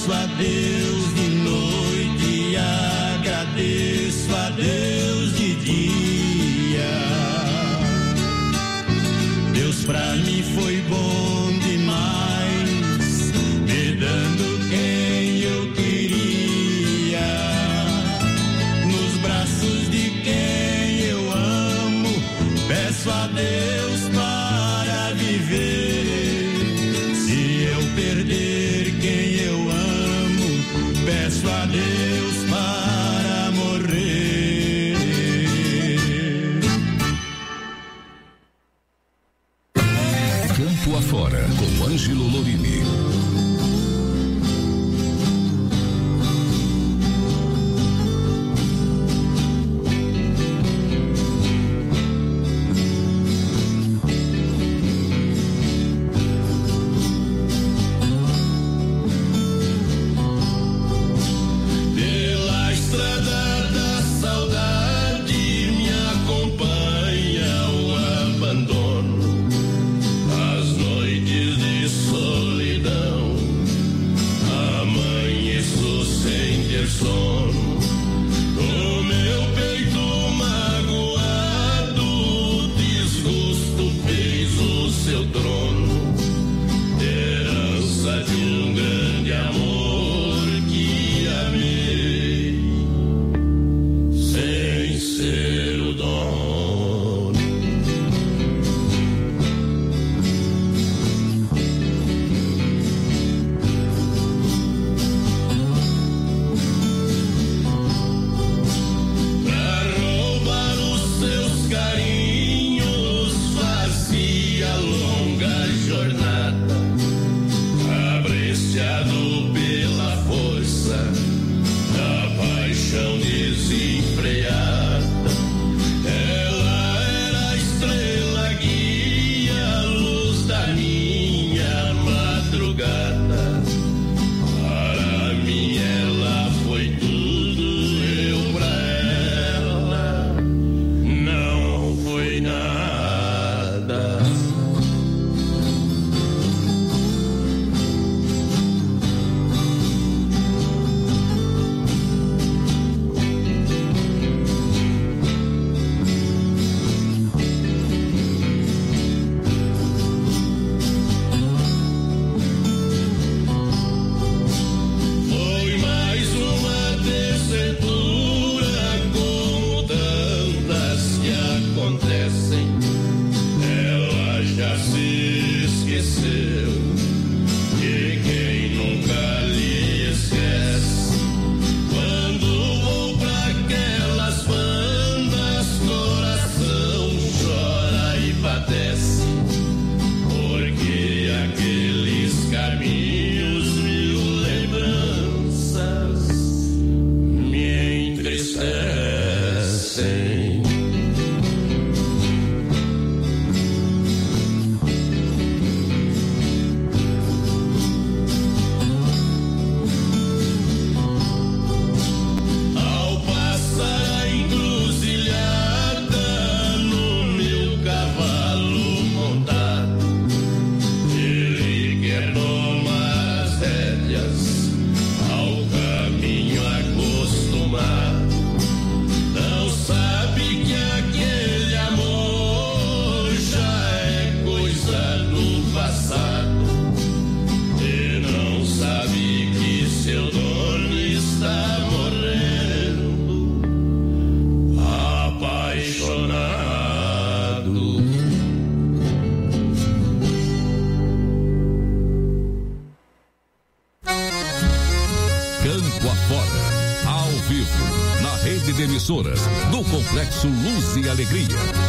Peço a Deus de noite e agradeço a Deus de dia. Deus pra mim foi bom demais, me dando quem eu queria, nos braços de quem eu amo. Peço a Deus para viver. Se eu perder quem eu amo, peço a Deus para morrer. Campo Afora, com Ângelo Lorini. Do Complexo Luz e Alegria.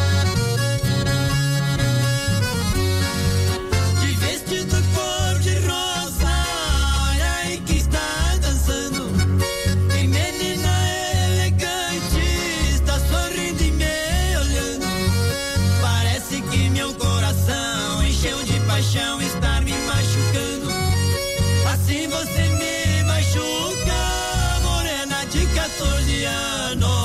De vestido cor de rosa, olha aí que está dançando. Que menina elegante, está sorrindo e me olhando. Parece que meu coração encheu de paixão, está me machucando. Assim você me machuca, morena de 14 anos.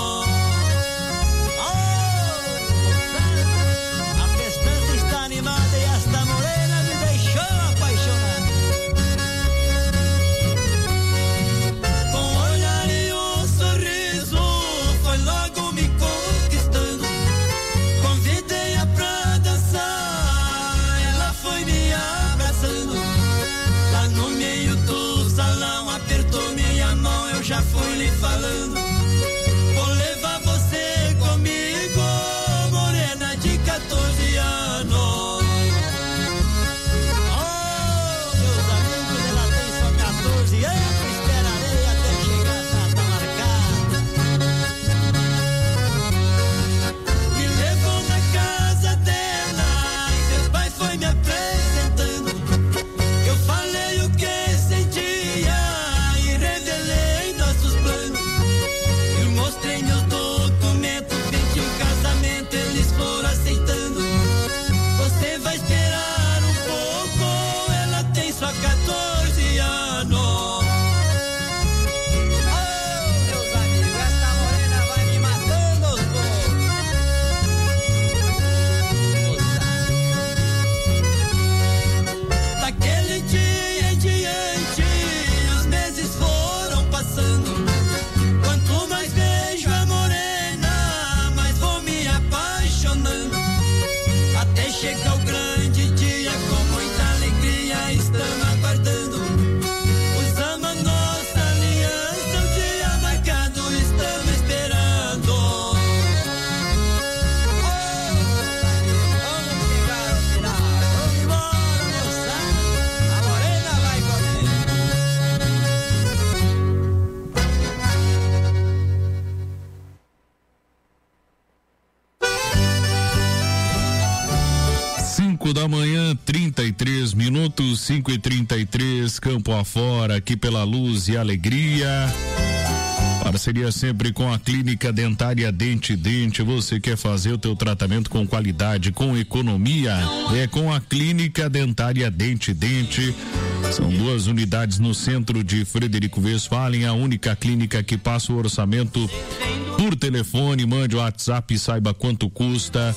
5:33, 5:33, campo afora, aqui pela Luz e Alegria. Parceria sempre com a Clínica Dentária Dente Dente. Você quer fazer o teu tratamento com qualidade, com economia? É com a Clínica Dentária Dente Dente. São 2 unidades no centro de Frederico Westphalen, a única clínica que passa o orçamento por telefone. Mande o WhatsApp e saiba quanto custa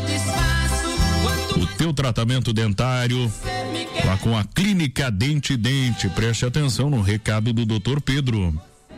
o teu tratamento dentário lá com a Clínica Dente Dente. Preste atenção no recado do Dr. Pedro.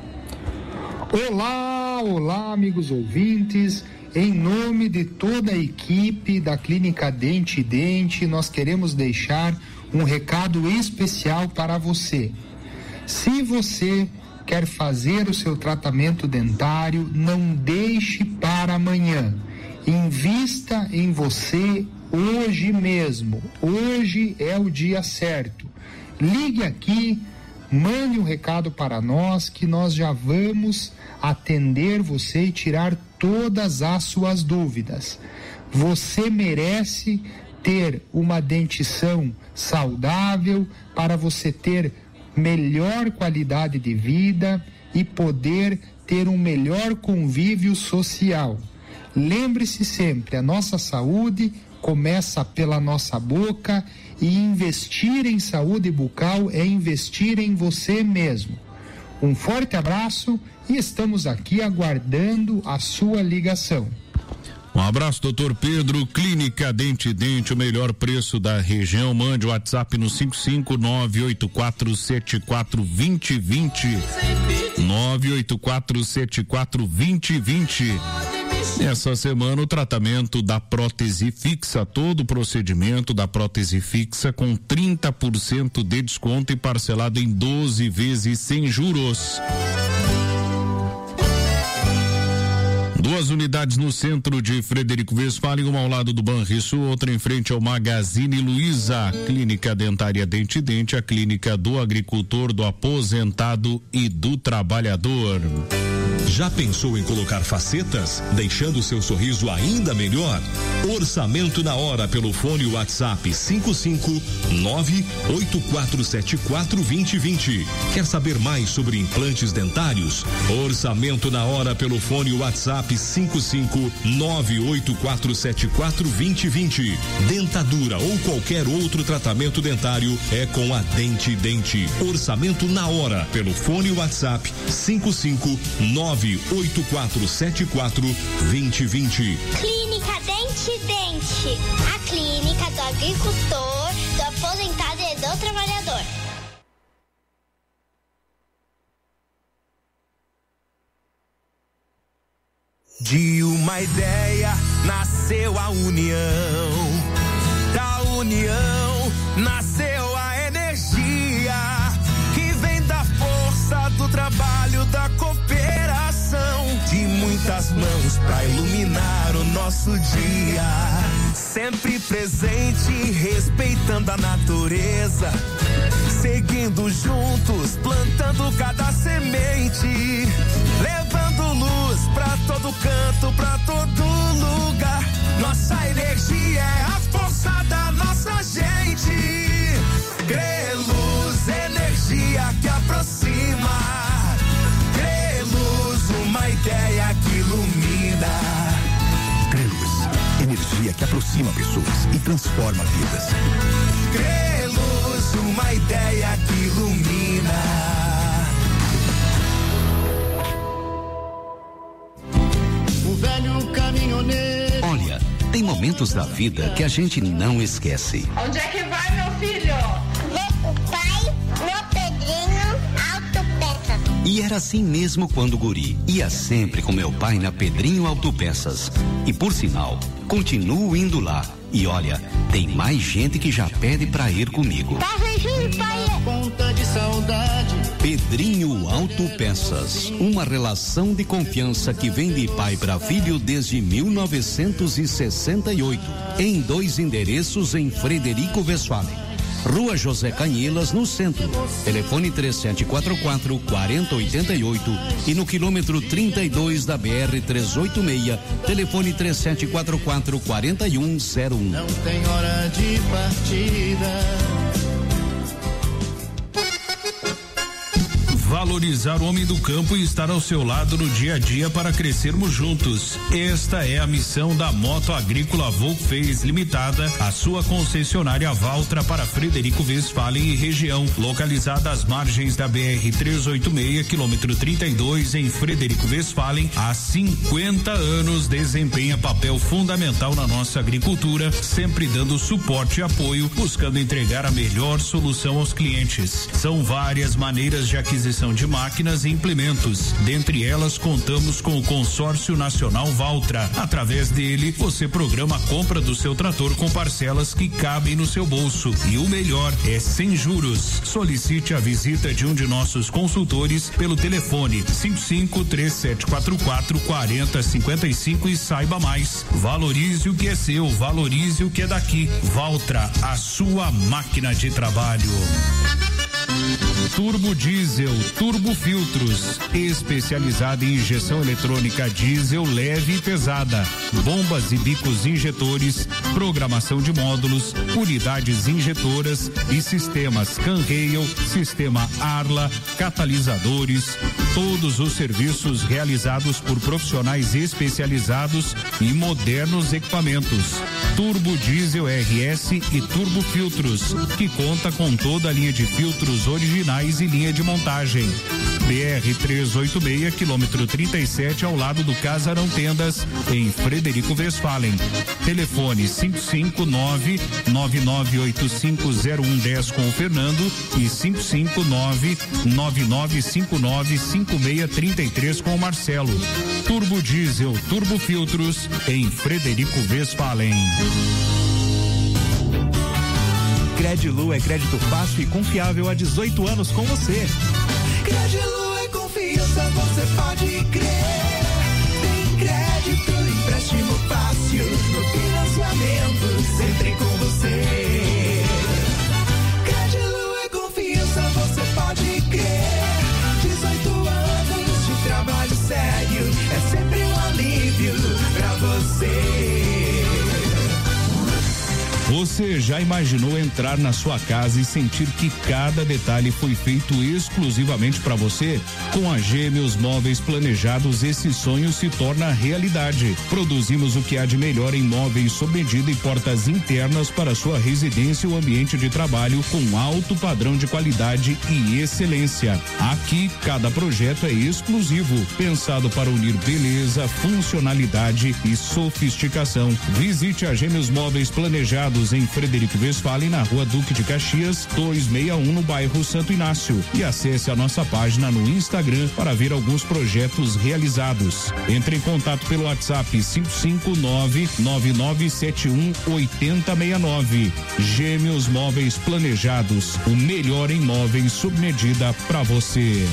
Olá, amigos ouvintes. Em nome de toda a equipe da Clínica Dente Dente, nós queremos deixar um recado especial para você. Se você quer fazer o seu tratamento dentário, não deixe para amanhã. Invista em você hoje mesmo. Hoje é o dia certo. Ligue aqui, mande um recado para nós que nós já vamos atender você e tirar todas as suas dúvidas. Você merece ter uma dentição saudável para você ter melhor qualidade de vida e poder ter um melhor convívio social. Lembre-se sempre, a nossa saúde começa pela nossa boca e investir em saúde bucal é investir em você mesmo. Um forte abraço e estamos aqui aguardando a sua ligação. Um abraço, doutor Pedro. Clínica Dente Dente, o melhor preço da região. Mande o WhatsApp no 55984742020. 984742020. Essa semana o tratamento da prótese fixa, todo o procedimento da prótese fixa com 30% de desconto e parcelado em 12 vezes sem juros. 2 unidades no centro de Frederico Westphalen, uma ao lado do Banrisul, outra em frente ao Magazine Luiza. Clínica Dentária Dente Dente, a clínica do agricultor, do aposentado e do trabalhador. Já pensou em colocar facetas, deixando seu sorriso ainda melhor? Orçamento na hora pelo fone WhatsApp 55984742020. Quer saber mais sobre implantes dentários? Orçamento na hora pelo fone WhatsApp 55984742020. Dentadura ou qualquer outro tratamento dentário é com a Dente Dente. Orçamento na hora pelo fone WhatsApp 55984742020. Clínica Dente Dente, a clínica do agricultor, do aposentado e do trabalhador. De uma ideia nasceu a união, da união nasceu a energia que vem da força do trabalho, da cooperação, de muitas mãos pra iluminar o nosso dia, sempre presente, respeitando a natureza, seguindo juntos, plantando cada semente, levando luz pra todo canto, pra todo lugar. Nossa energia é a força da nossa gente. Creluz, energia que aproxima. Creluz, uma ideia que ilumina. Creluz, energia que aproxima pessoas e transforma vidas. Creluz, uma ideia que ilumina. O velho caminhoneiro. Olha, tem momentos da vida que a gente não esquece. Onde é que vai, meu filho? O pai, meu Pedrinho Autopeças. E era assim mesmo quando guri. Ia sempre com meu pai na Pedrinho Autopeças. E por sinal, continuo indo lá. E olha, tem mais gente que já pede pra ir comigo. Tá arranjando, pai? Conta de saudade. Pedrinho Autopeças, uma relação de confiança que vem de pai para filho desde 1968, em 2 endereços em Frederico Westphalen. Rua José Canhilas, no centro. Telefone 3744-4088 e no quilômetro 32 da BR-386, telefone 3744-4101. Não tem hora de partida. Valorizar o homem do campo e estar ao seu lado no dia a dia para crescermos juntos. Esta é a missão da Moto Agrícola Volkswagen Limitada, a sua concessionária Valtra para Frederico Westphalen e região, localizada às margens da BR-386, quilômetro 32, em Frederico Westphalen. Há 50 anos desempenha papel fundamental na nossa agricultura, sempre dando suporte e apoio, buscando entregar a melhor solução aos clientes. São várias maneiras de aquisição de máquinas e implementos. Dentre elas, contamos com o Consórcio Nacional Valtra. Através dele, você programa a compra do seu trator com parcelas que cabem no seu bolso. E o melhor, é sem juros. Solicite a visita de um de nossos consultores pelo telefone 5537444055 e saiba mais. Valorize o que é seu, valorize o que é daqui. Valtra, a sua máquina de trabalho. Turbo Diesel, Turbo Filtros, especializada em injeção eletrônica diesel leve e pesada, bombas e bicos injetores, programação de módulos, unidades injetoras e sistemas Canrail, sistema Arla, catalisadores, todos os serviços realizados por profissionais especializados e modernos equipamentos. Turbo Diesel RS e Turbo Filtros, que conta com toda a linha de filtros originais e linha de montagem. BR-386, quilômetro 37, ao lado do Casarão Tendas, em Frederico Westphalen. Telefone 559-99850110 com o Fernando e 559-9959-5633 com o Marcelo. Turbo Diesel, Turbo Filtros, em Frederico Westphalen. Credilu é crédito fácil e confiável há 18 anos com você. Credilu é confiança, você pode crer. Tem crédito, empréstimo fácil, no financiamento, sempre com você. Credilu é confiança, você pode crer. 18 anos de trabalho sério, é sempre um alívio pra você. Você já imaginou entrar na sua casa e sentir que cada detalhe foi feito exclusivamente para você? Com a Gêmeos Móveis Planejados, esse sonho se torna realidade. Produzimos o que há de melhor em móveis sob medida e portas internas para sua residência ou ambiente de trabalho com alto padrão de qualidade e excelência. Aqui, cada projeto é exclusivo, pensado para unir beleza, funcionalidade e sofisticação. Visite a Gêmeos Móveis Planejados em Frederico Westphalen, na Rua Duque de Caxias, 261, no bairro Santo Inácio, e acesse a nossa página no Instagram para ver alguns projetos realizados. Entre em contato pelo WhatsApp 559-9971-8069. Gêmeos Móveis Planejados, o melhor em móveis sob medida para você.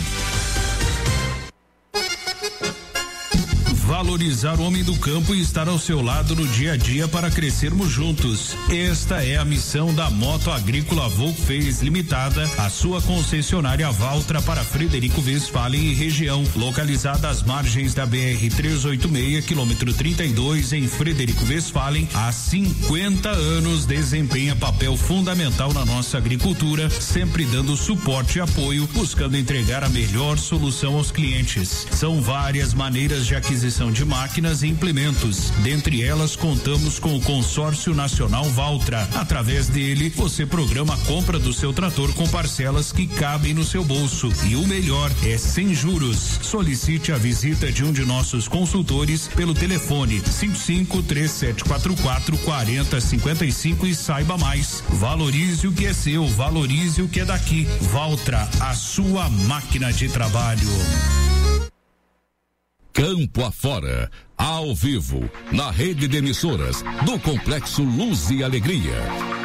Valorizar o homem do campo e estar ao seu lado no dia a dia para crescermos juntos. Esta é a missão da Moto Agrícola Volkswagen Limitada, a sua concessionária Valtra para Frederico Westphalen e região, localizada às margens da BR-386, quilômetro 32, em Frederico Westphalen. Há 50 anos desempenha papel fundamental na nossa agricultura, sempre dando suporte e apoio, buscando entregar a melhor solução aos clientes. São várias maneiras de aquisição de máquinas e implementos. Dentre elas, contamos com o Consórcio Nacional Valtra. Através dele, você programa a compra do seu trator com parcelas que cabem no seu bolso. E o melhor, é sem juros. Solicite a visita de um de nossos consultores pelo telefone 5537444055 e saiba mais. Valorize o que é seu, valorize o que é daqui. Valtra, a sua máquina de trabalho. Campo Afora, ao vivo, na rede de emissoras do Complexo Luz e Alegria.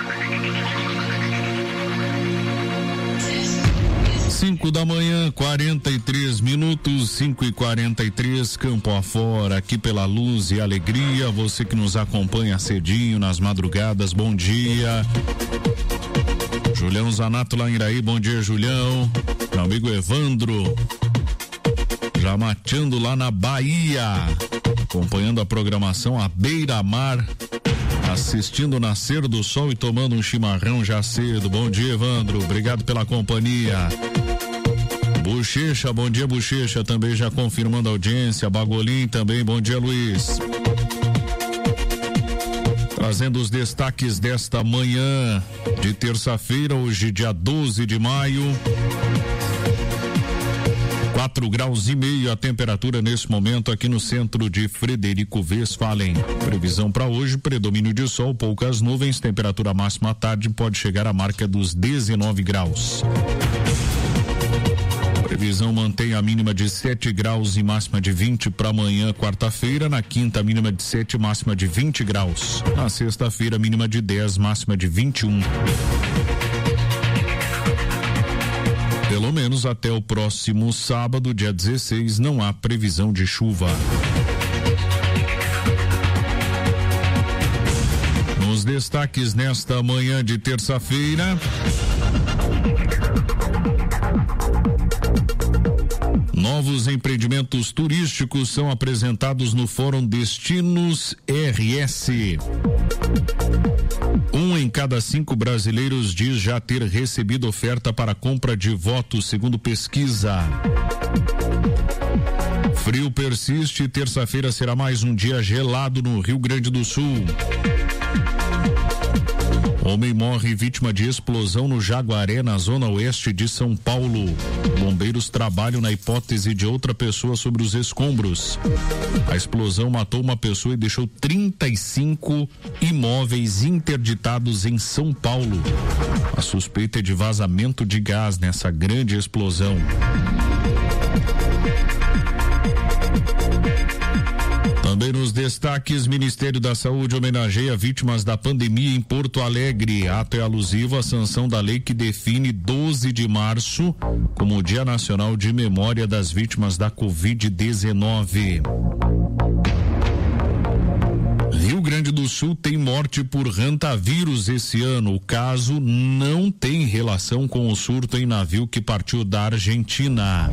5 da manhã, 43 minutos, 5:43, Campo Afora, aqui pela Luz e Alegria. Você que nos acompanha cedinho nas madrugadas, bom dia. Julião Zanato lá em Iraí, bom dia, Julião. Meu amigo Evandro, já mateando lá na Bahia, acompanhando a programação à beira-mar, assistindo o nascer do sol e tomando um chimarrão já cedo. Bom dia, Evandro, obrigado pela companhia. Bochecha, bom dia, Bochecha, também já confirmando a audiência. Bagolim também, bom dia, Luiz. Trazendo os destaques desta manhã de terça-feira, hoje dia 12 de maio. 4 graus e meio a temperatura nesse momento aqui no centro de Frederico Westphalen. Previsão para hoje, predomínio de sol, poucas nuvens, temperatura máxima à tarde pode chegar à marca dos 19 graus. Previsão mantém a mínima de 7 graus e máxima de 20 para amanhã, quarta-feira. Na quinta, mínima de 7, máxima de 20 graus. Na sexta-feira, mínima de 10, máxima de 21. Pelo menos até o próximo sábado, dia 16, não há previsão de chuva. Nos destaques nesta manhã de terça-feira. Novos empreendimentos turísticos são apresentados no Fórum Destinos RS. 1 em cada 5 brasileiros diz já ter recebido oferta para compra de votos, segundo pesquisa. Frio persiste e terça-feira será mais um dia gelado no Rio Grande do Sul. Homem morre vítima de explosão no Jaguaré, na zona oeste de São Paulo. Bombeiros trabalham na hipótese de outra pessoa sobre os escombros. A explosão matou uma pessoa e deixou 35 imóveis interditados em São Paulo. A suspeita é de vazamento de gás nessa grande explosão. Também nos destaques, Ministério da Saúde homenageia vítimas da pandemia em Porto Alegre. Ato é alusivo à sanção da lei que define 12 de março como o Dia Nacional de Memória das Vítimas da Covid-19. Rio Grande do Sul tem morte por hantavírus esse ano. O caso não tem relação com o surto em navio que partiu da Argentina.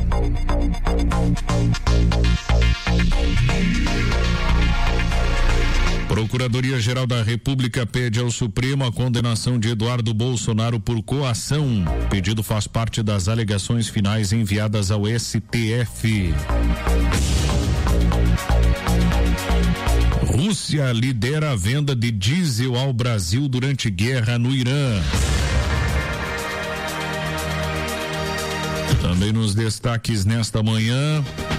Procuradoria-Geral da República pede ao Supremo a condenação de Eduardo Bolsonaro por coação. O pedido faz parte das alegações finais enviadas ao STF. Rússia lidera a venda de diesel ao Brasil durante guerra no Irã. Também nos destaques nesta manhã.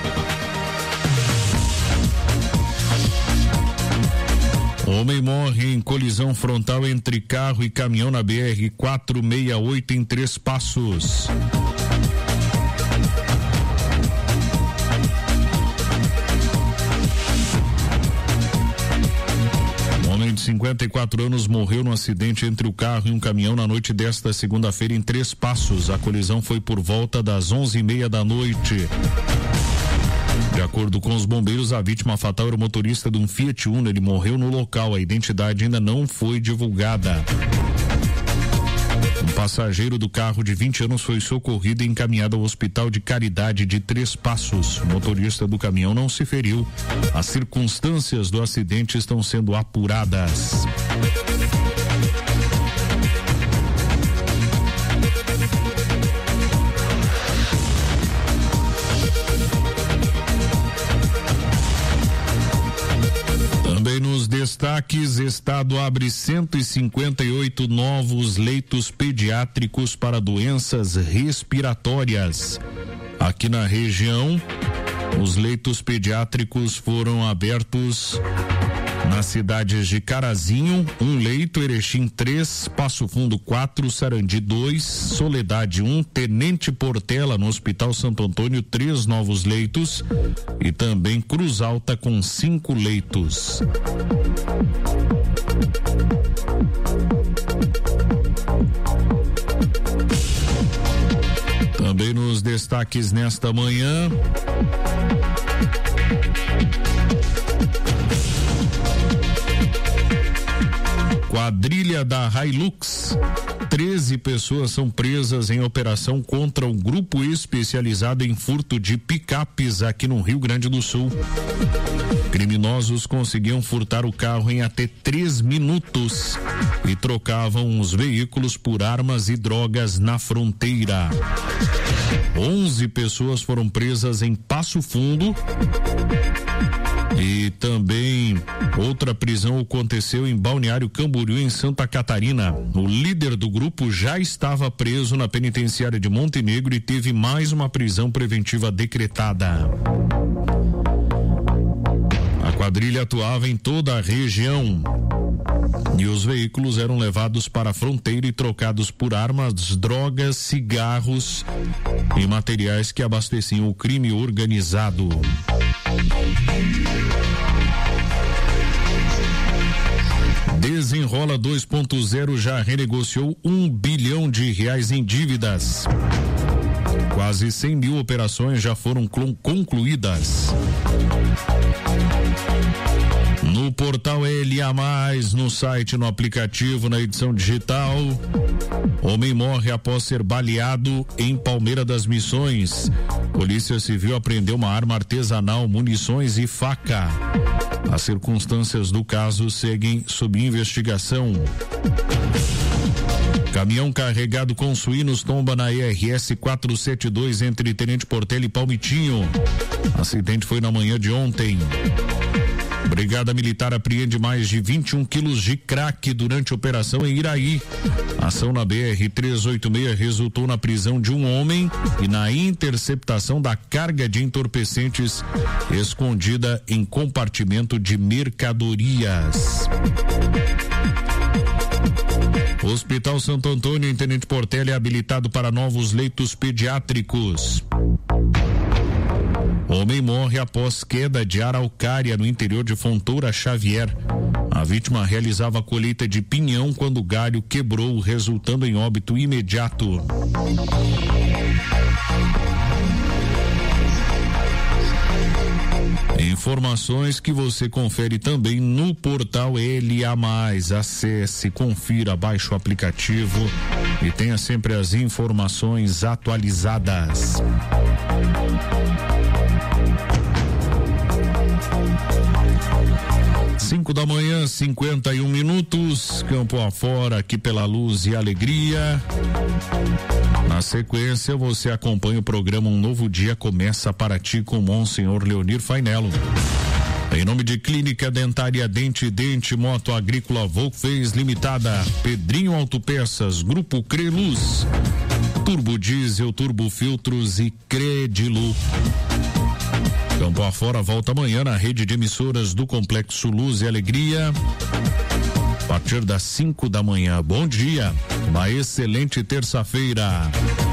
Homem morre em colisão frontal entre carro e caminhão na BR-468 em Três Passos. Um homem de 54 anos morreu no acidente entre o carro e um caminhão na noite desta segunda-feira em Três Passos. A colisão foi por volta das 11h30 da noite. De acordo com os bombeiros, a vítima fatal era o motorista de um Fiat Uno. Ele morreu no local. A identidade ainda não foi divulgada. Um passageiro do carro de 20 anos foi socorrido e encaminhado ao Hospital de Caridade de Três Passos. O motorista do caminhão não se feriu. As circunstâncias do acidente estão sendo apuradas. Nos destaques, Estado abre 158 novos leitos pediátricos para doenças respiratórias. Aqui na região, os leitos pediátricos foram abertos nas cidades de Carazinho, 1 leito, Erechim 3, Passo Fundo 4, Sarandi 2, Soledade 1, Tenente Portela no Hospital Santo Antônio 3 novos leitos e também Cruz Alta com 5 leitos. Também nos destaques nesta manhã. Quadrilha da Hilux 13 pessoas são presas em operação contra um grupo especializado em furto de picapes aqui no Rio Grande do Sul. Criminosos conseguiam furtar o carro em até 3 minutos e trocavam os veículos por armas e drogas na fronteira. 11 pessoas foram presas em Passo Fundo. E também outra prisão aconteceu em Balneário Camboriú, em Santa Catarina. O líder do grupo já estava preso na penitenciária de Montenegro e teve mais uma prisão preventiva decretada. A quadrilha atuava em toda a região e os veículos eram levados para a fronteira e trocados por armas, drogas, cigarros e materiais que abasteciam o crime organizado. Desenrola 2.0 já renegociou R$1 bilhão em dívidas. Quase 100 mil operações já foram concluídas. No portal LA+, no site, no aplicativo, na edição digital. Homem morre após ser baleado em Palmeira das Missões. Polícia Civil apreendeu uma arma artesanal, munições e faca. As circunstâncias do caso seguem sob investigação. Caminhão carregado com suínos tomba na ERS 472 entre Tenente Portela e Palmitinho. Acidente foi na manhã de ontem. Brigada Militar apreende mais de 21 quilos de crack durante operação em Iraí. Ação na BR-386 resultou na prisão de um homem e na interceptação da carga de entorpecentes escondida em compartimento de mercadorias. Hospital Santo Antônio em Tenente Portela é habilitado para novos leitos pediátricos. Homem morre após queda de araucária no interior de Fontoura Xavier. A vítima realizava a colheita de pinhão quando o galho quebrou, resultando em óbito imediato. Informações que você confere também no portal LA+. Acesse, confira, baixe o aplicativo e tenha sempre as informações atualizadas. 5h, 51 minutos, campo afora, aqui pela Luz e Alegria. Na sequência, você acompanha o programa Um Novo Dia Começa para Ti com Monsenhor Leonir Fainello. Em nome de Clínica Dentária Dente Dente, Moto Agrícola Volkswagen Limitada, Pedrinho Autopeças, Grupo Creluz, Turbo Diesel, Turbo Filtros e Credilu. Campo afora volta amanhã na rede de emissoras do Complexo Luz e Alegria, a partir das 5h. Bom dia, uma excelente terça-feira.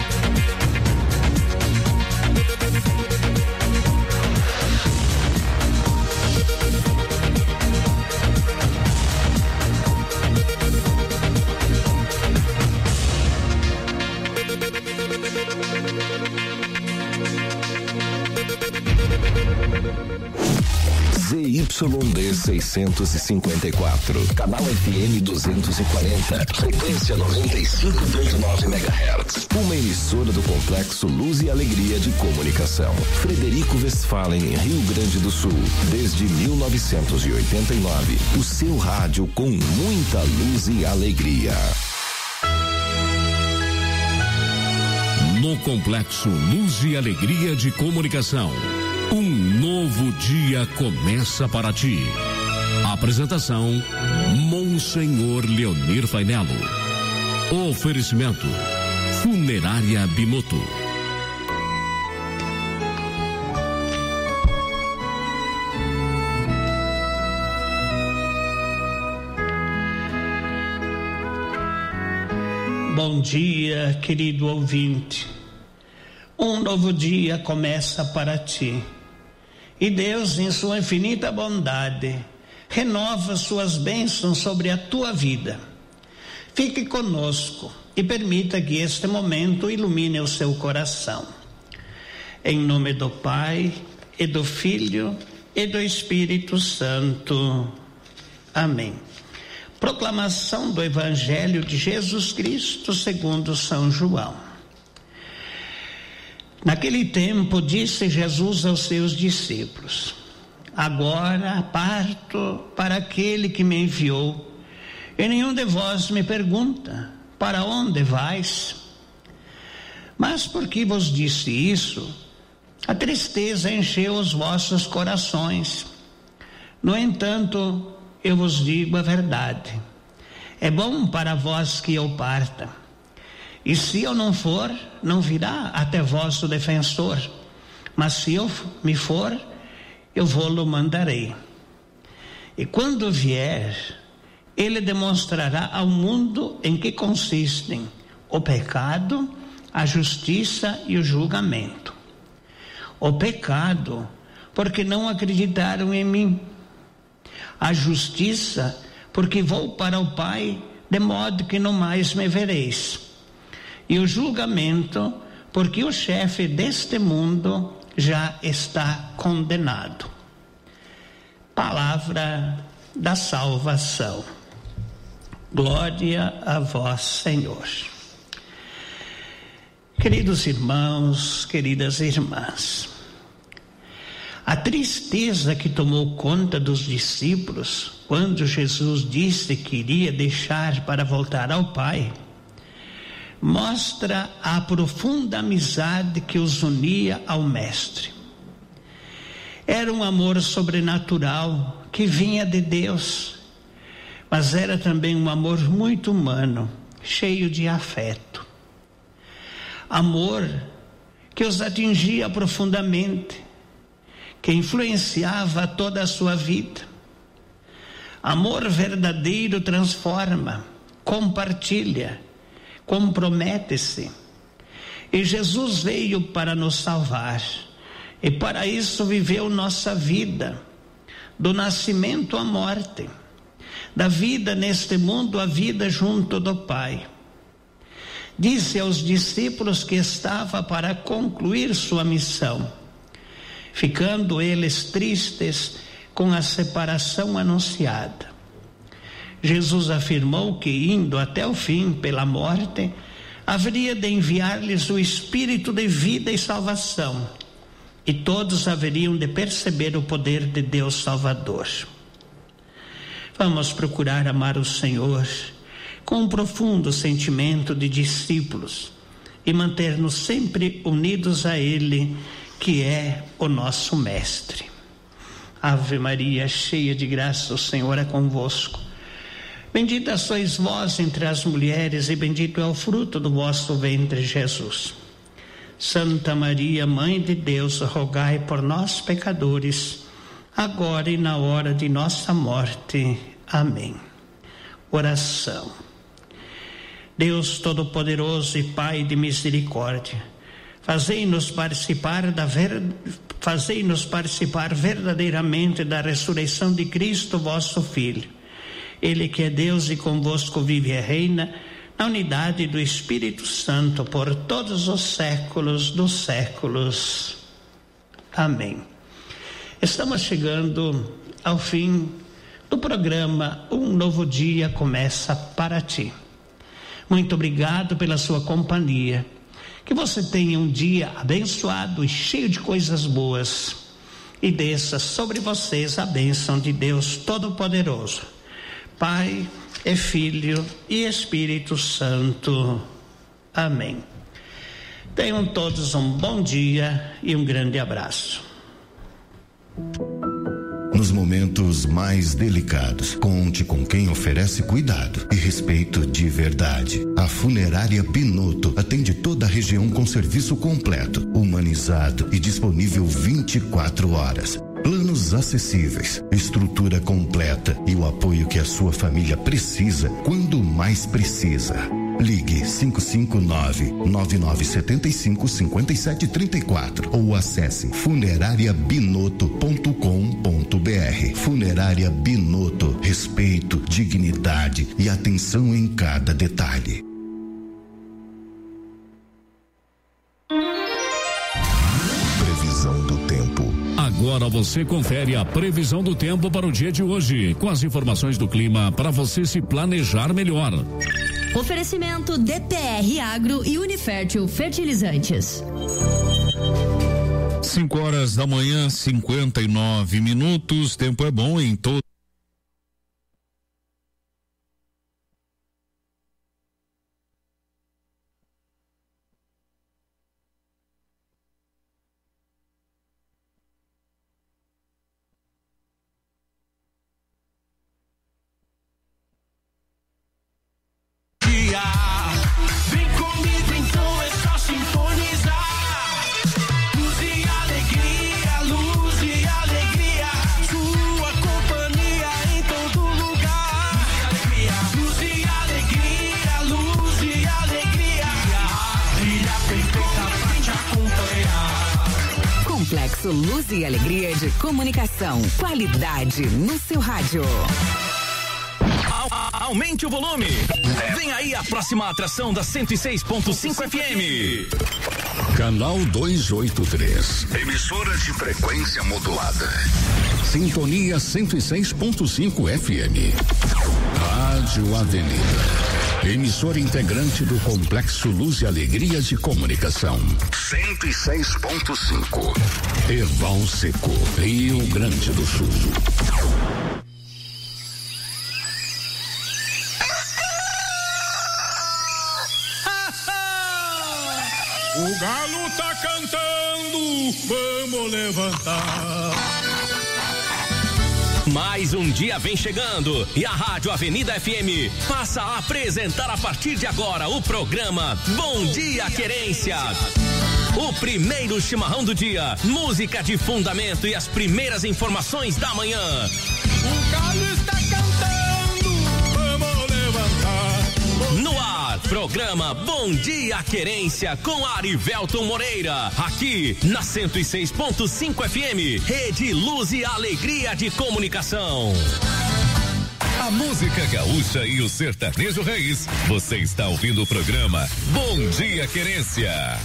ZYD 654, canal FM 240, frequência 95.9 MHz. Uma emissora do Complexo Luz e Alegria de Comunicação. Frederico Westphalen, em Rio Grande do Sul, desde 1989. O seu rádio com muita luz e alegria. No Complexo Luz e Alegria de Comunicação, um novo dia começa para ti. Apresentação: Monsenhor Leonir Fainello. Oferecimento: Funerária Binoto. Bom dia, querido ouvinte. Um novo dia começa para ti. E Deus, em sua infinita bondade, renova suas bênçãos sobre a tua vida. Fique conosco e permita que este momento ilumine o seu coração. Em nome do Pai, e do Filho, e do Espírito Santo. Amém. Proclamação do Evangelho de Jesus Cristo segundo São João. Naquele tempo disse Jesus aos seus discípulos: agora parto para aquele que me enviou, e nenhum de vós me pergunta: para onde vais? Mas porque vos disse isso, a tristeza encheu os vossos corações. No entanto, eu vos digo a verdade: é bom para vós que eu parta. E se eu não for, não virá até vós o defensor. Mas se eu me for, eu vou-lo mandarei. E quando vier, ele demonstrará ao mundo em que consistem o pecado, a justiça e o julgamento. O pecado, porque não acreditaram em mim. A justiça, porque vou para o Pai, de modo que não mais me vereis. E o julgamento, porque o chefe deste mundo já está condenado. Palavra da salvação. Glória a vós, Senhor. Queridos irmãos, queridas irmãs, a tristeza que tomou conta dos discípulos quando Jesus disse que iria deixar para voltar ao Pai, mostra a profunda amizade que os unia ao Mestre. Era um amor sobrenatural que vinha de Deus, mas era também um amor muito humano, cheio de afeto. Amor que os atingia profundamente, que influenciava toda a sua vida. Amor verdadeiro transforma, compartilha, compromete-se. E Jesus veio para nos salvar, e para isso viveu nossa vida, do nascimento à morte, da vida neste mundo à vida junto do Pai. Disse aos discípulos que estava para concluir sua missão, ficando eles tristes com a separação anunciada. Jesus afirmou que, indo até o fim pela morte, haveria de enviar-lhes o Espírito de vida e salvação, e todos haveriam de perceber o poder de Deus Salvador. Vamos procurar amar o Senhor com um profundo sentimento de discípulos e manter-nos sempre unidos a Ele, que é o nosso Mestre. Ave Maria, cheia de graça, o Senhor é convosco. Bendita sois vós entre as mulheres, e bendito é o fruto do vosso ventre, Jesus. Santa Maria, Mãe de Deus, rogai por nós, pecadores, agora e na hora de nossa morte. Amém. Oração. Deus Todo-Poderoso e Pai de misericórdia, fazei-nos participar verdadeiramente da ressurreição de Cristo, vosso Filho. Ele que é Deus e convosco vive e reina, na unidade do Espírito Santo, por todos os séculos dos séculos. Amém. Estamos chegando ao fim do programa Um Novo Dia Começa para Ti. Muito obrigado pela sua companhia. Que você tenha um dia abençoado e cheio de coisas boas. E desça sobre vocês a bênção de Deus Todo-Poderoso, Pai, e Filho e Espírito Santo. Amém. Tenham todos um bom dia e um grande abraço. Nos momentos mais delicados, conte com quem oferece cuidado e respeito de verdade. A Funerária Binotto atende toda a região com serviço completo, humanizado e disponível 24 horas. Planos acessíveis, estrutura completa e o apoio que a sua família precisa quando mais precisa. Ligue 559-9975-5734 ou acesse funerariabinotto.com.br. Funerária Binotto, respeito, dignidade e atenção em cada detalhe. Previsão do tempo. Agora Agora você confere a previsão do tempo para o dia de hoje, com as informações do clima para você se planejar melhor. Oferecimento DPR Agro e Unifértil Fertilizantes. 5 da manhã, 59 minutos. Tempo é bom em todo. Vem comigo, então é só sintonizar. Luz e alegria, sua companhia em todo lugar. Luz e alegria, brilha perfeita pra te acompanhar. Complexo Luz e Alegria de Comunicação. Qualidade no seu rádio. Aumente o volume. Vem aí a próxima atração da 106.5 FM. Canal 283. Emissora de frequência modulada. Sintonia 106.5 FM. Rádio Avenida. Emissora integrante do Complexo Luz e Alegria de Comunicação. 106.5. Erval Seco, Rio Grande do Sul. O galo tá cantando, vamos levantar. Mais um dia vem chegando e a Rádio Avenida FM passa a apresentar a partir de agora o programa Bom Dia Querência. O primeiro chimarrão do dia, música de fundamento e as primeiras informações da manhã. O galo está cantando, vamos levantar. No ar, programa Bom Dia Querência com Arivelton Moreira, aqui na 106.5 FM, Rede Luz e Alegria de Comunicação. A música gaúcha e o sertanejo raiz. Você está ouvindo o programa Bom Dia Querência.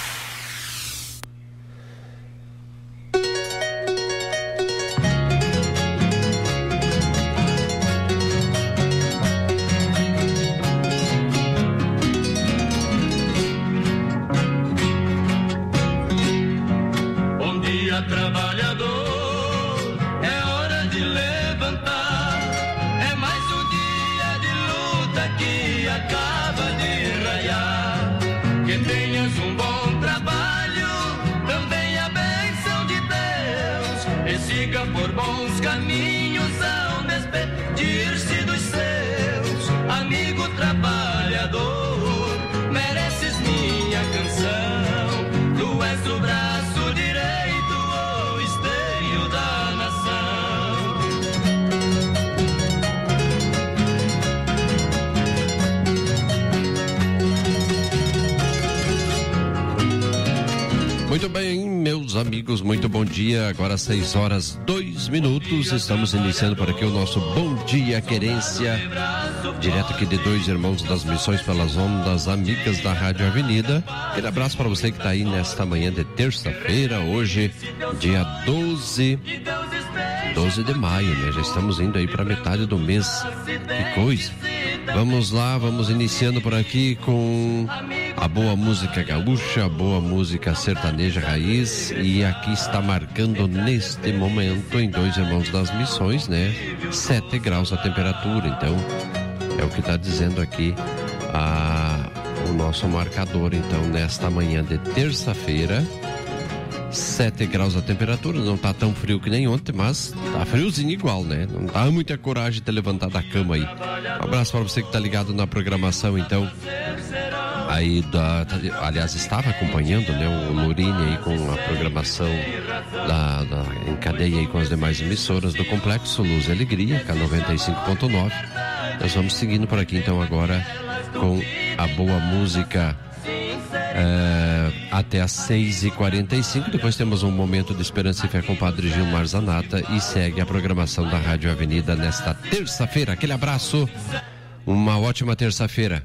Muito bem, meus amigos, muito bom dia. Agora 6h02. Estamos iniciando por aqui o nosso Bom Dia Querência, direto aqui de Dois Irmãos das Missões pelas ondas amigas da Rádio Avenida. Aquele abraço para você que está aí nesta manhã de terça-feira, hoje, dia 12 de maio, né? Já estamos indo aí para metade do mês. Que coisa! Vamos lá, vamos iniciando por aqui com a boa música gaúcha, a boa música sertaneja raiz, e aqui está marcando neste momento em Dois Irmãos das Missões, né? 7 graus a temperatura, então é o que está dizendo aqui o nosso marcador, então, nesta manhã de terça-feira. 7 graus a temperatura, não tá tão frio que nem ontem, mas tá friozinho igual, né? Não dá muita coragem de levantar da cama aí. Um abraço para você que tá ligado na programação, então. Aí, aliás, estava acompanhando, né, o Lurini aí com a programação em cadeia aí com as demais emissoras do Complexo Luz e Alegria, K95.9. Nós vamos seguindo por aqui, então, agora com a boa música até às 6h45. Depois temos um momento de esperança e fé com o Padre Gilmar Zanata e segue a programação da Rádio Avenida nesta terça-feira. Aquele abraço, uma ótima terça-feira.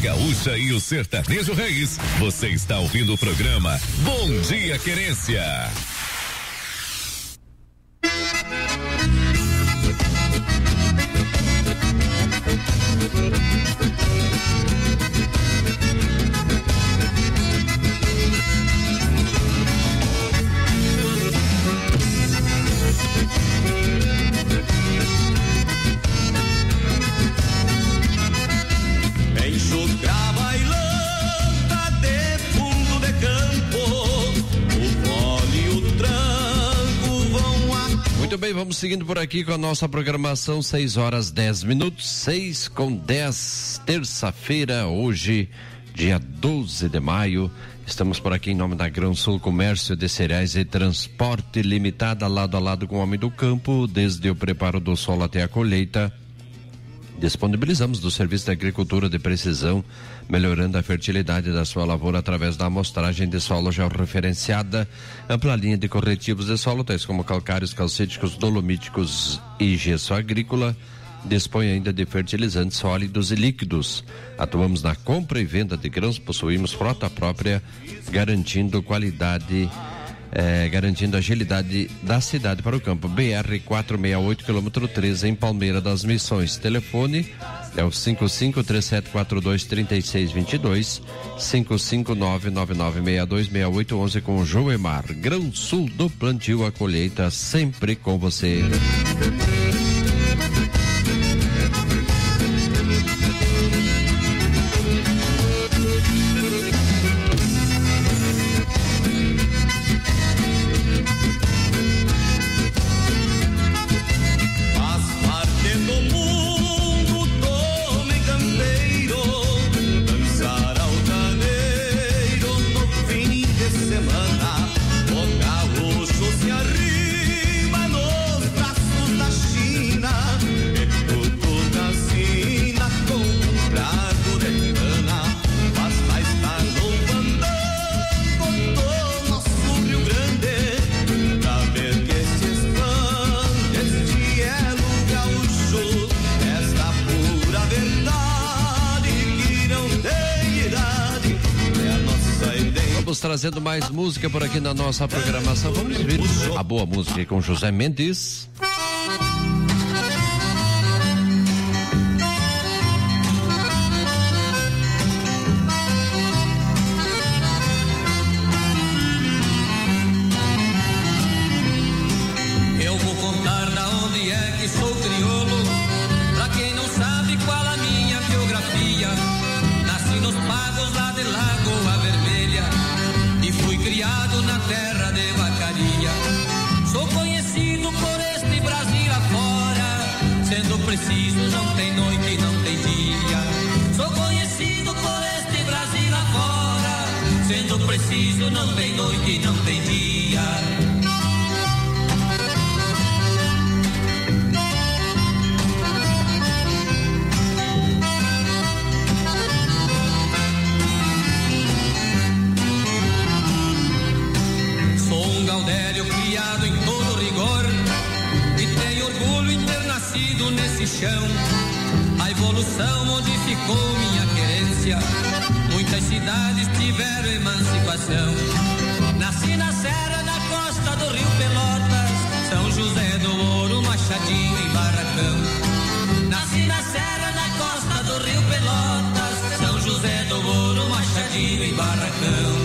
gaúcha e o sertanejo raiz. Você está ouvindo o programa Bom Dia Querência. Vamos seguindo por aqui com a nossa programação, 6:10, 6:10, terça-feira, hoje, dia 12 de maio. Estamos por aqui em nome da Grão Sul Comércio de Cereais e Transporte Limitada, lado a lado com o homem do campo, desde o preparo do solo até a colheita. Disponibilizamos do serviço de agricultura de precisão, melhorando a fertilidade da sua lavoura através da amostragem de solo georreferenciada, ampla linha de corretivos de solo, tais como calcários, calcíticos, dolomíticos e gesso agrícola. Dispõe ainda de fertilizantes sólidos e líquidos. Atuamos na compra e venda de grãos, possuímos frota própria, garantindo qualidade, garantindo agilidade da cidade para o campo. BR 468, quilômetro 13, em Palmeira das Missões. Telefone é o 5537423622, 55999626811 com o Joemar. Grão Sul, do plantio à colheita, sempre com você. Trazendo mais música por aqui na nossa programação. Vamos ouvir a boa música com José Mendes. Eu vou contar da onde é que sou crioulo, pra quem não sabe qual a minha biografia. Nasci nos pagos lá de Lagoa Vermelha e fui criado na terra de vacaria. Sou conhecido por este Brasil afora, sendo preciso não tem noite, não tem dia. Sou conhecido por este Brasil afora, sendo preciso não tem noite, não tem dia. Gaudério criado em todo rigor e tenho orgulho em ter nascido nesse chão. A evolução modificou minha querência, muitas cidades tiveram emancipação. Nasci na serra da costa do Rio Pelotas, São José do Ouro, Machadinho e Barracão. Nasci na serra da costa do Rio Pelotas, São José do Ouro, Machadinho e Barracão.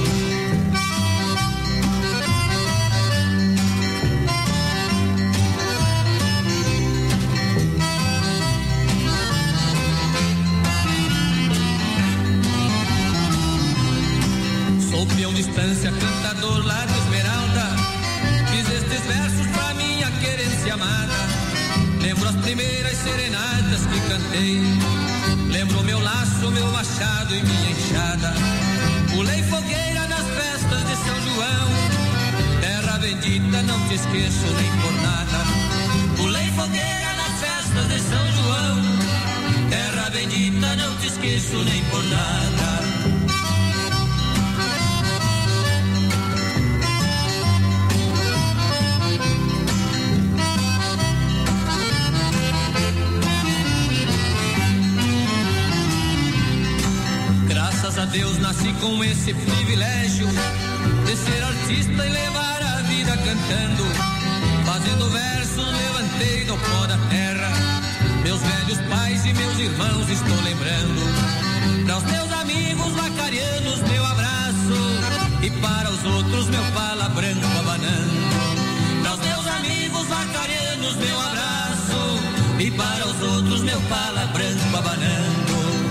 Peão, distância, cantador lá de Esmeralda, fiz estes versos pra minha querência amada. Lembro as primeiras serenatas que cantei, lembro meu laço, meu machado e minha enxada. Pulei fogueira nas festas de São João, terra bendita, não te esqueço nem por nada. Pulei fogueira nas festas de São João, terra bendita, não te esqueço nem por nada. com esse privilégio de ser artista e levar a vida cantando, fazendo versos, levantei do pó da terra. Meus velhos pais e meus irmãos estou lembrando. Para os meus amigos lacarianos, meu abraço, e para os outros, meu pala branco abanando. Para os meus amigos lacarianos, meu abraço, e para os outros, meu pala branco abanando.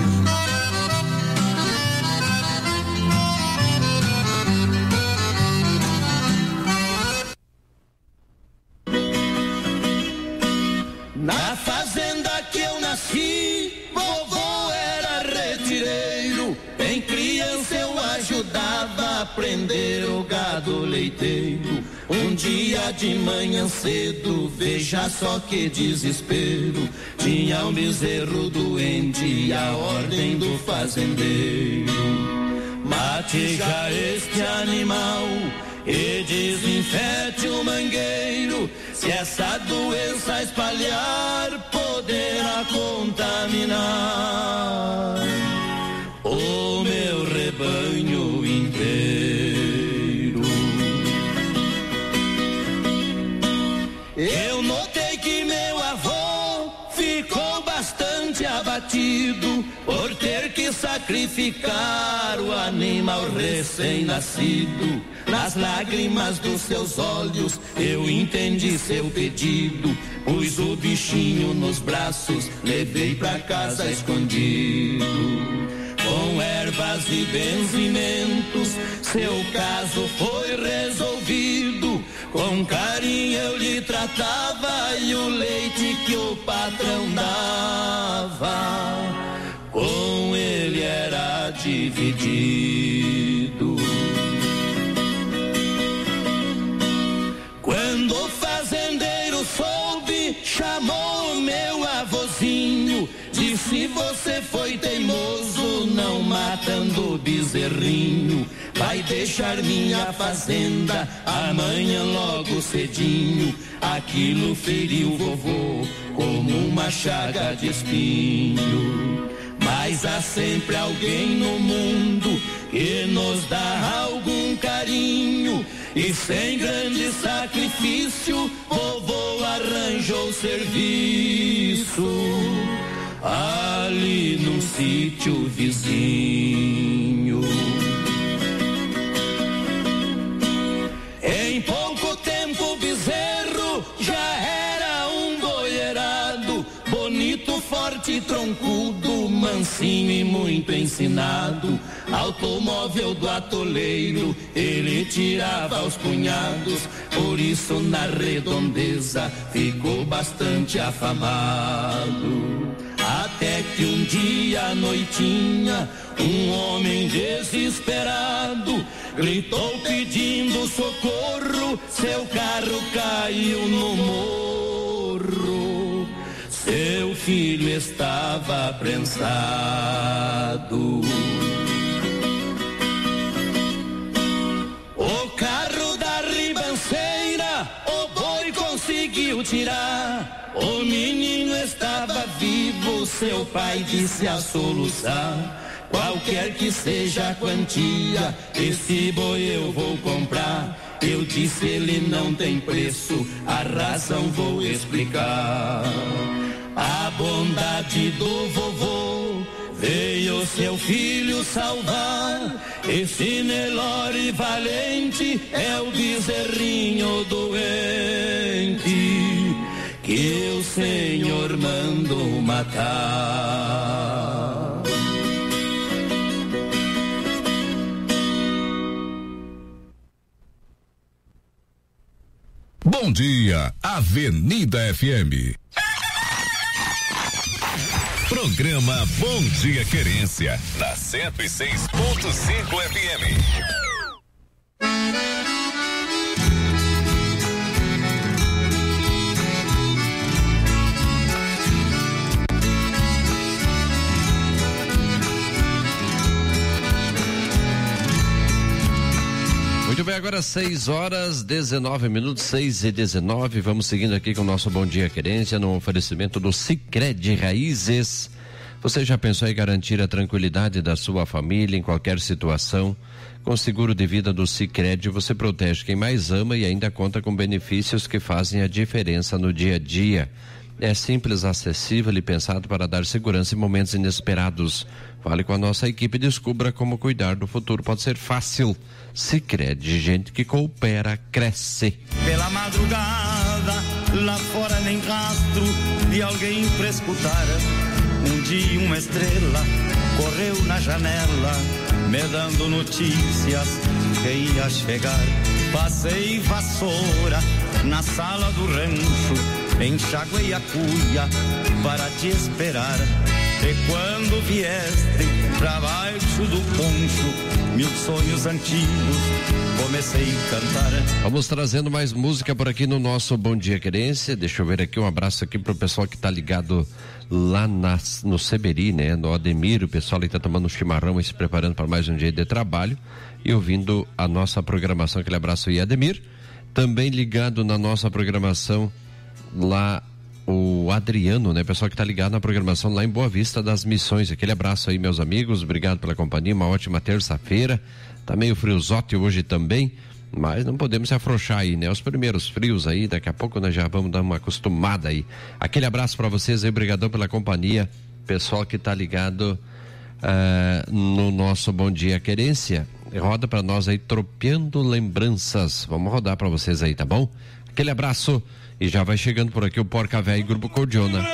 Na fazenda que eu nasci, vovô era retireiro. Em criança eu ajudava a prender o gado leiteiro. Um dia de manhã cedo, veja só que desespero. Tinha um bezerro doente e a ordem do fazendeiro: mate já este animal e desinfete o mangueiro. Se essa doença espalhar, poderá contaminar o meu rebanho inteiro. Eu notei que meu avô ficou bastante abatido por ter que sacrificar o animal recém-nascido. Nas lágrimas dos seus olhos eu entendi seu pedido. Pus o bichinho nos braços, levei pra casa escondido. Com ervas e benzimentos, seu caso foi resolvido. Com carinho eu lhe tratava e o leite que o patrão dava, com ele era dividido. Quando o fazendeiro soube, chamou o meu avôzinho. Disse: você foi teimoso, não matando o bezerrinho. Vai deixar minha fazenda amanhã logo cedinho. Aquilo feriu o vovô como uma chaga de espinho. Mas há sempre alguém no mundo que nos dá algum carinho. E sem grande sacrifício, vovô arranjou serviço ali no sítio vizinho. Em pouco tempo o bezerro já era um boiarado, bonito, forte, troncudo, mansinho e muito ensinado. Automóvel do atoleiro ele tirava aos punhados, por isso na redondeza ficou bastante afamado. Até que um dia à noitinha, um homem desesperado gritou pedindo socorro. Seu carro caiu no morro, seu filho estava prensado. O carro da ribanceira o boi conseguiu tirar. O menino estava vivo, seu pai disse a soluçar: qualquer que seja a quantia, esse boi eu vou comprar. Eu disse: ele não tem preço, a razão vou explicar. A bondade do vovô veio seu filho salvar. Esse Nelore valente é o bezerrinho doente que o Senhor mandou matar. Bom dia, Avenida FM. Programa Bom Dia Querência, na 106.5 FM. Muito bem, agora 6h19, 6h19. Vamos seguindo aqui com o nosso Bom Dia Querência, no oferecimento do Sicredi Raízes. Você já pensou em garantir a tranquilidade da sua família em qualquer situação? Com o seguro de vida do Sicredi, você protege quem mais ama e ainda conta com benefícios que fazem a diferença no dia a dia. É simples, acessível e pensado para dar segurança em momentos inesperados. Fale com a nossa equipe e descubra como cuidar do futuro. Pode ser fácil. Sicredi, gente que coopera, cresce. Pela madrugada, lá fora nem rastro de alguém pra escutar. Um dia uma estrela correu na janela, me dando notícias que ia chegar. Passei vassoura na sala do rancho, enxaguei a cuia para te esperar. E quando vieste pra baixo do poncho, mil sonhos antigos comecei a cantar. Vamos trazendo mais música por aqui no nosso Bom Dia Querência. Deixa eu ver aqui, um abraço aqui pro pessoal que tá ligado lá no Seberi, né? No Ademir, o pessoal que tá tomando um chimarrão e se preparando para mais um dia de trabalho e ouvindo a nossa programação. Aquele abraço aí, Ademir. Também ligado na nossa programação lá o Adriano, né? Pessoal que tá ligado na programação lá em Boa Vista das Missões. Aquele abraço aí, meus amigos. Obrigado pela companhia. Uma ótima terça-feira. Tá meio friozote hoje também, mas não podemos se afrouxar aí, né? Os primeiros frios aí, daqui a pouco nós já vamos dar uma acostumada aí. Aquele abraço para vocês aí, obrigadão pela companhia. Pessoal que tá ligado no nosso Bom Dia Querência. Roda para nós aí, Tropeando Lembranças. Vamos rodar para vocês aí, tá bom? Aquele abraço. E já vai chegando por aqui o Porca Véia e Grupo Cordiona.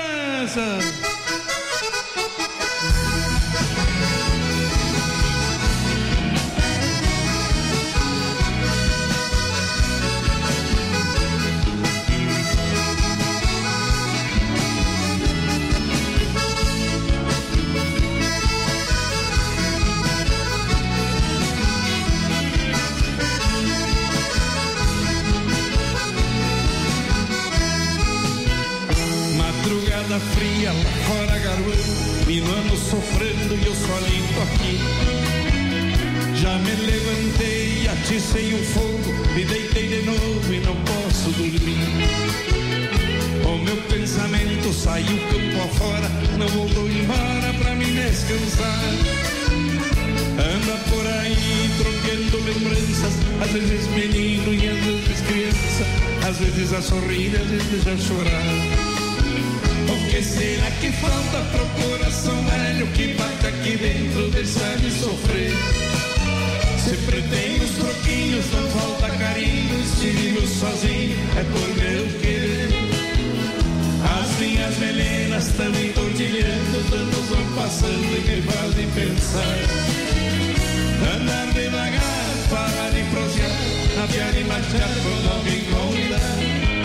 Fria, lá fora garoando, minuano sofrendo e eu solito aqui. Já me levantei, aticei um fogo, me deitei de novo e não posso dormir. O meu pensamento saiu campo afora, não voltou embora pra me descansar. Anda por aí trocando lembranças, às vezes menino e às vezes criança, às vezes a sorrir, às vezes a chorar. O que será que falta pro coração velho que bate aqui dentro, deixa de sofrer? Sempre tem os troquinhos, não falta carinho, se vivo sozinho é por meu querer. As minhas melenas também tortilhando, os anos vão passando e me fazem pensar. Andar devagar, parar de prosear, aviar e marchar quando alguém convidar.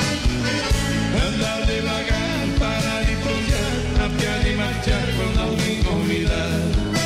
Andar devagar, parar de prosear, aviar e marchar quando alguém convidar.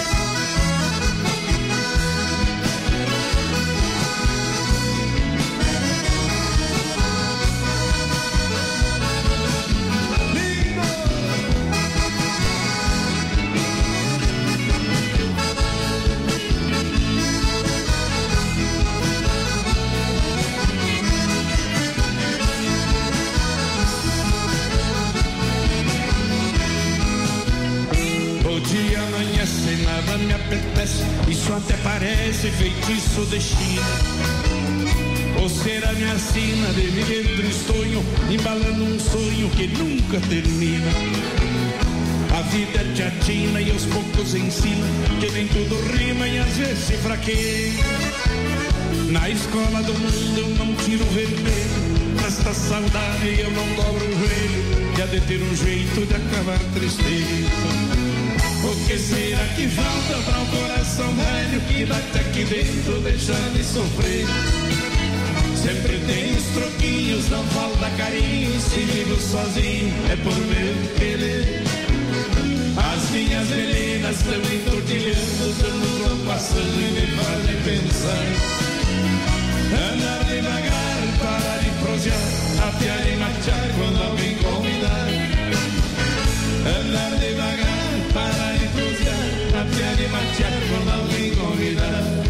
Nada me apetece, isso até parece feitiço de China. Ou será minha sina de viver tristonho, embalando um sonho que nunca termina. A vida é teatina e aos poucos ensina que nem tudo rima e às vezes se fraqueia. Na escola do mundo eu não tiro vermelho, nesta saudade eu não dobro o joelho, e há de ter um jeito de acabar tristeza. O que será que falta para um coração velho que bate aqui dentro, deixar de sofrer? Sempre tem os troquinhos, não falta carinho, se vivo sozinho é por meu querer. As minhas meninas também tortilhando, os anos vão passando e me fazem pensar. Andar devagar, parar de prosear, afiar e marchar quando alguém convidar. Andar devagar, parar de prosear, afiar e marchar quando alguém convidar.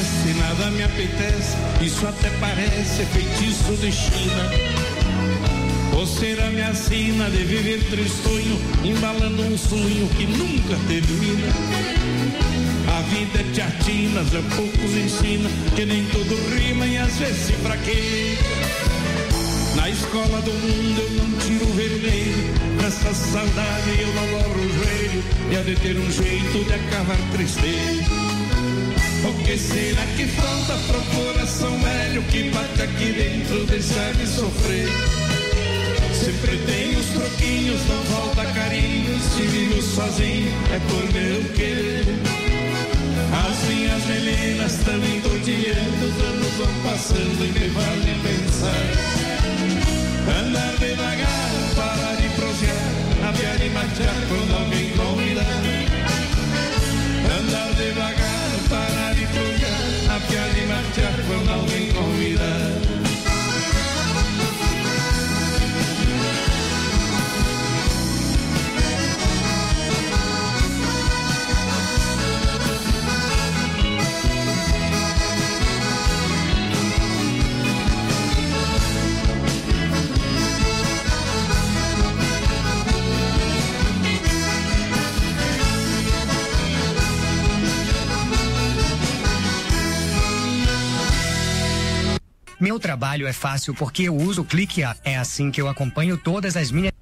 esquece, nada me apetece, isso até parece feitiço de China. Ou será minha sina de viver tristonho, embalando um sonho que nunca termina. A vida é teatinas, é poucos ensina, que nem tudo rima e às vezes se fraqueja. Na escola do mundo eu não tiro vermelho, nessa saudade eu não dobro o joelho, e há de ter um jeito de acabar tristeza. O que será que falta pro coração velho que bate aqui dentro, deixar de sofrer? Sempre tem os troquinhos, não falta carinho, se vivo sozinho é por meu querer. As minhas meninas também torteando, os anos vão passando e me fazem pensar. Andar devagar, parar de prosear, aviar e marchar quando alguém convidar. Andar devagar, parar de prosear, aviar e marchar quando alguém convidar. Meu trabalho é fácil porque eu uso o Clique. É assim que eu acompanho todas as minhas